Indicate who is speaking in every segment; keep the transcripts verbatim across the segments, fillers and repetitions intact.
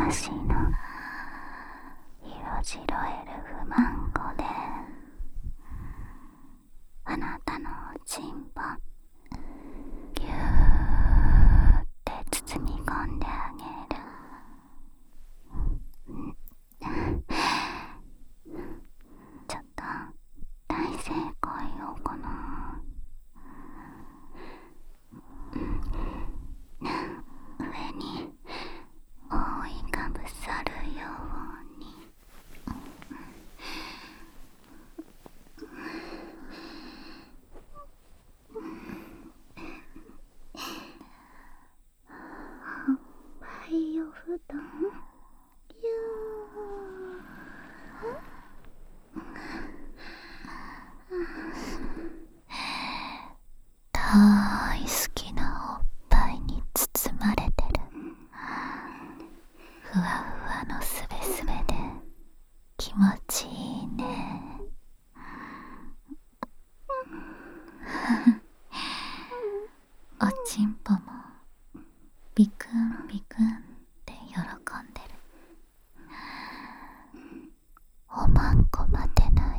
Speaker 1: 私の色白エルフマンゴであなたのおちんぽぎゅーって包み込んであげる。ちょっと大成功よこの上に覆いかぶさるように。バイオ布団ぎゅー大好きなおっぱいに包まれてる。ふわふわのすべすべで気持ちいいね。おちんぽもビクンビクンって喜んでる。おまんこ待てない。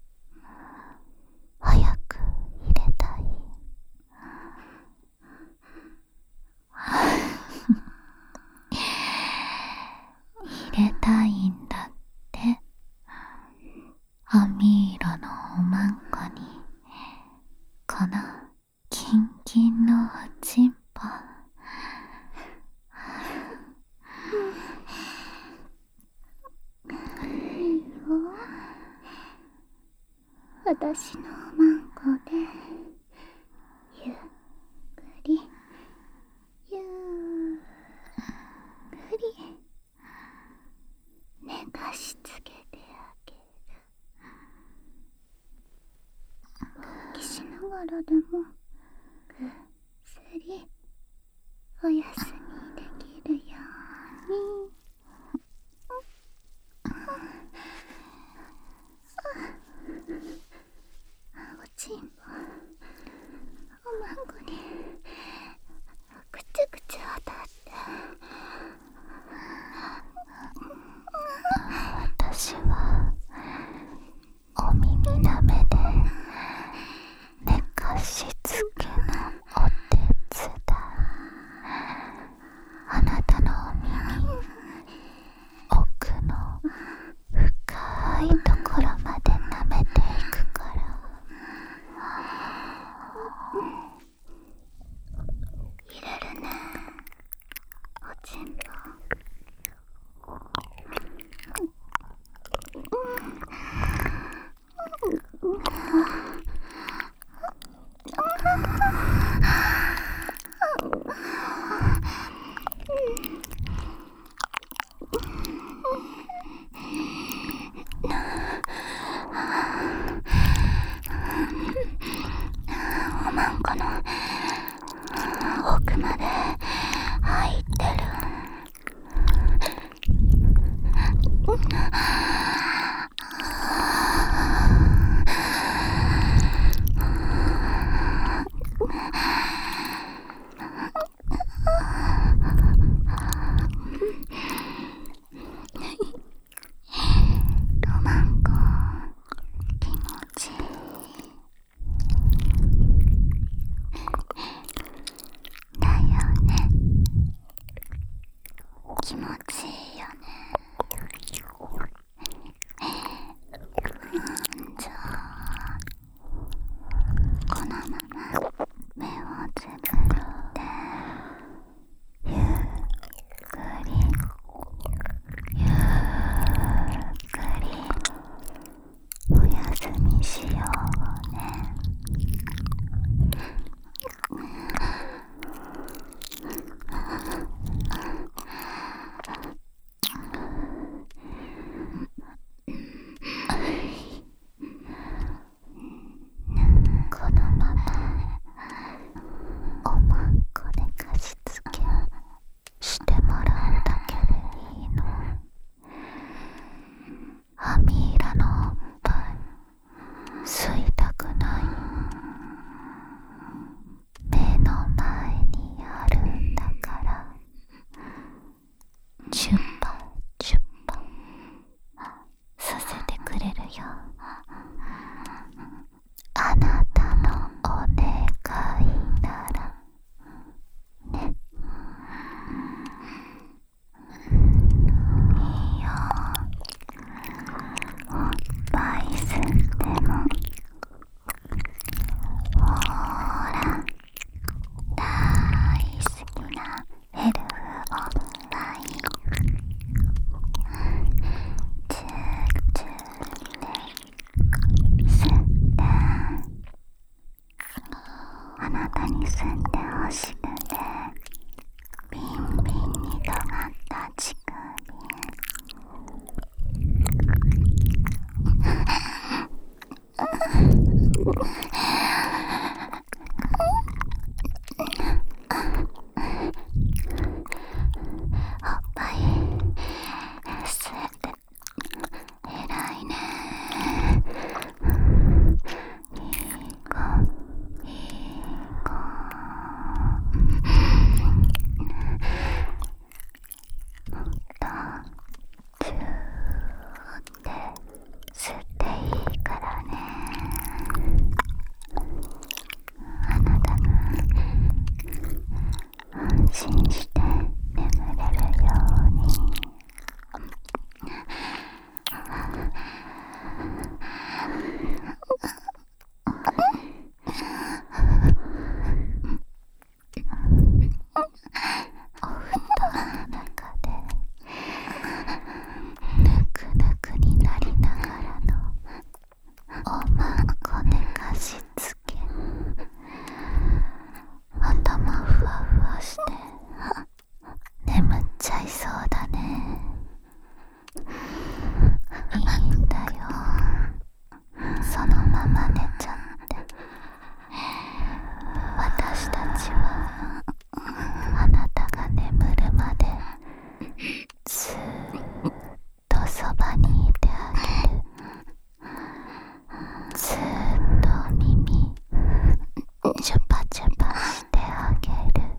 Speaker 1: 早く入れたい。入れたいんだって。網色のおまんこにこのキンキンのおちんぽ。いいよ。私のおまんこでゆっくりゆっくり寝かしつけてあげる。勃起しながらでもぐっすりおやすみできるように。おちんぽおまんこにくちゅくちゅ当たって。私はお耳なめで寝かしつけのお手伝い。あなたのお耳奥の深いところまで舐めていくから。入れるねおちんぽ。おまんこの奥まで入ってる。おまんこ気持ちいい。だよね。気持ちいいよね。じゃあこのまま目をつぶってゆっくりゆっくりおやすみしようね。このままおまんこで貸し付けしてもらうだけでいいの。ハミーラのおっぱい吸いたくない。目の前にあるんだから。チュッパちゃいそうだね。いいんだよ、そのまま寝ちゃって。私たちはあなたが眠るまでずーっとそばにいてあげる。ずーっと耳チュパチュパしてあげる。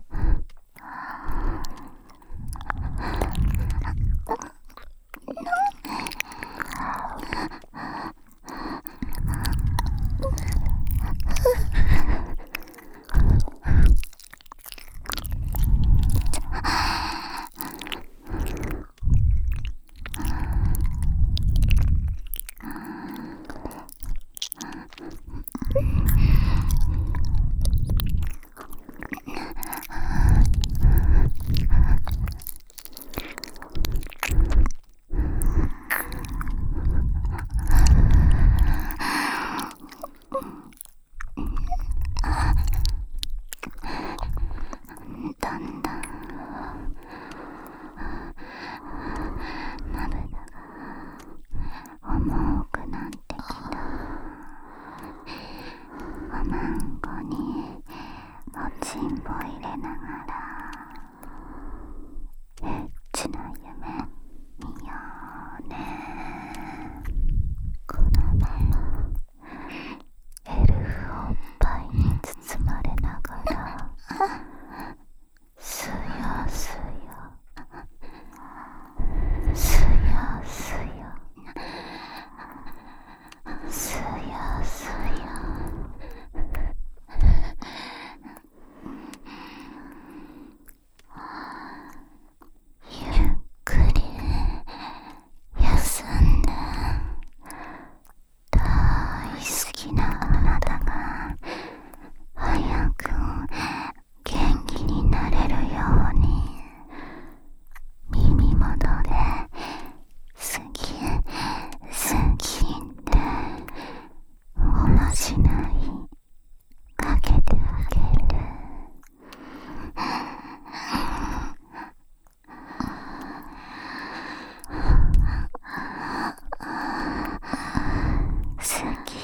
Speaker 1: だんだん涙が重くなってきた。おまんこにおちんぽ入れながらエッチな夢見ようね。このままエルフおっぱいに包まれながらすよすよすよすよすよすよゆっくり休んで、大好きなあなたが早く元気になれるように耳元で好き好きっておまじないかけてあげる。好き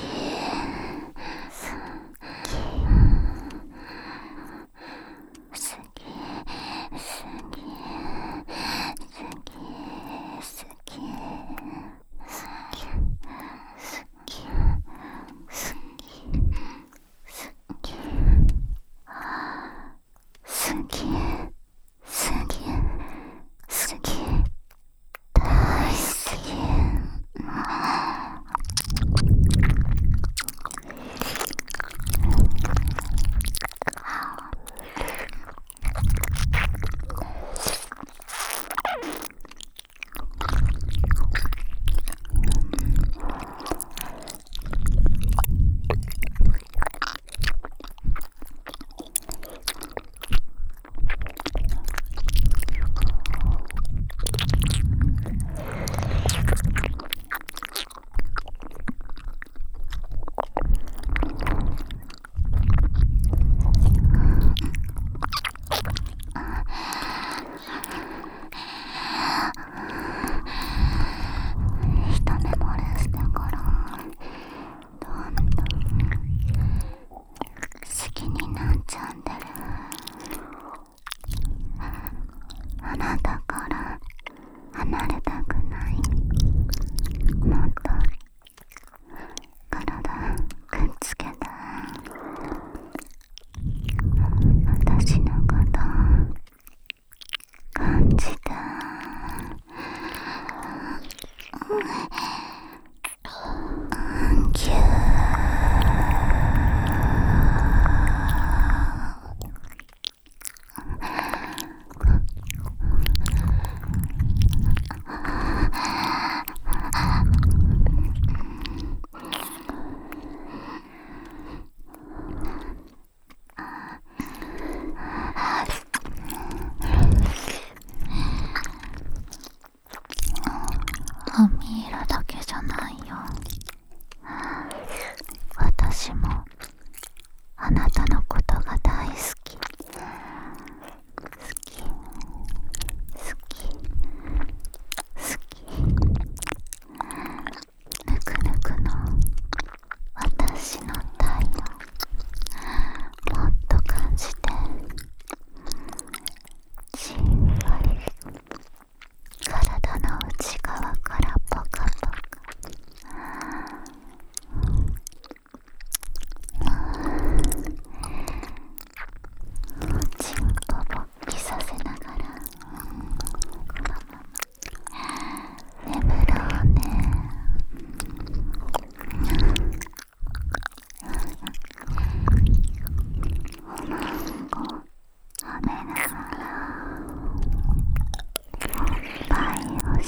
Speaker 1: 好き好き好き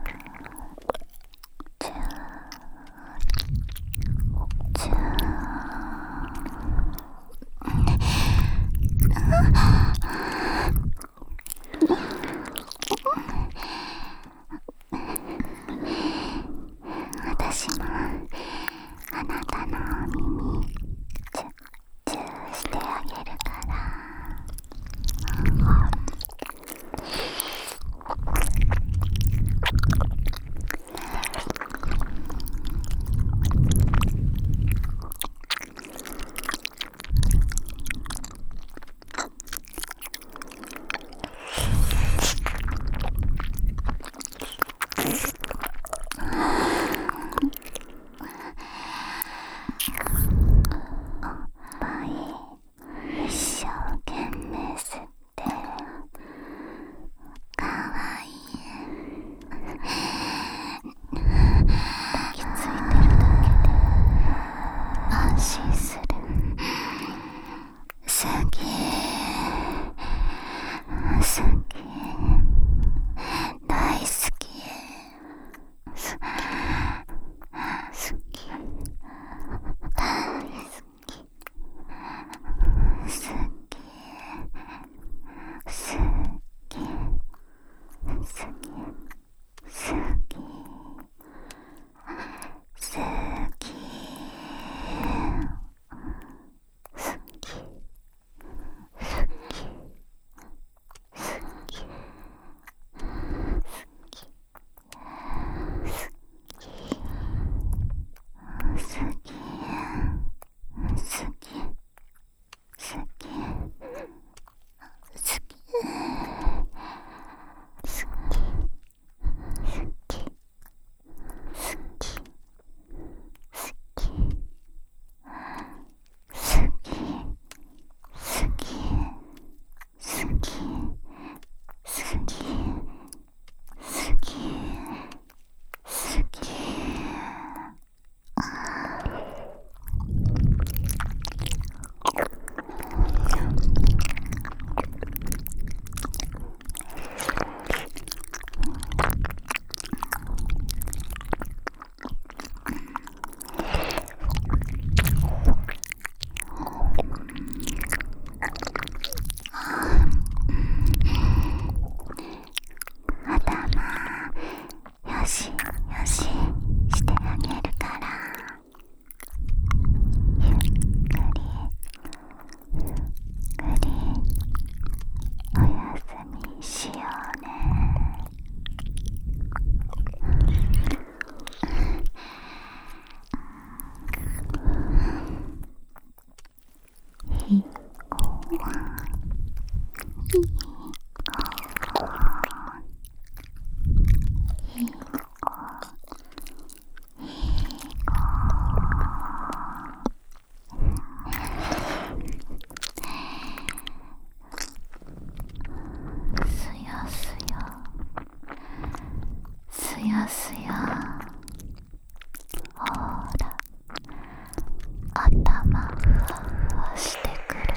Speaker 1: 私もあなたのお耳チュッチューしてあげるから。一生懸命吸ってかわいい。抱きついてるだけで安心する。好き好き大好き好き好き大好き好き好き好き好き好きよしよししてあげるから。ゆっくりゆっくりおやすみしようね。ひこわひこわひこすやすやすやすや。ほら頭ふわふわしてくる。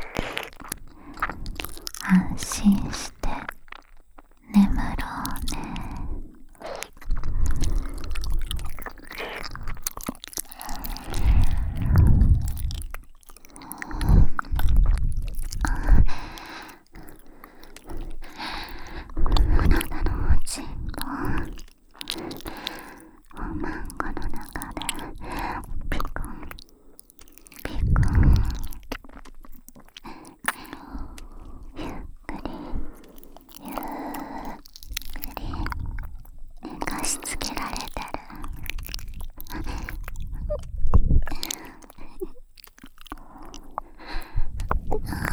Speaker 1: 安心して眠ろうね。あなたのおちんぽおまんこの中でピコンピコンゆっくりゆっくり寝かしつけられてる。あ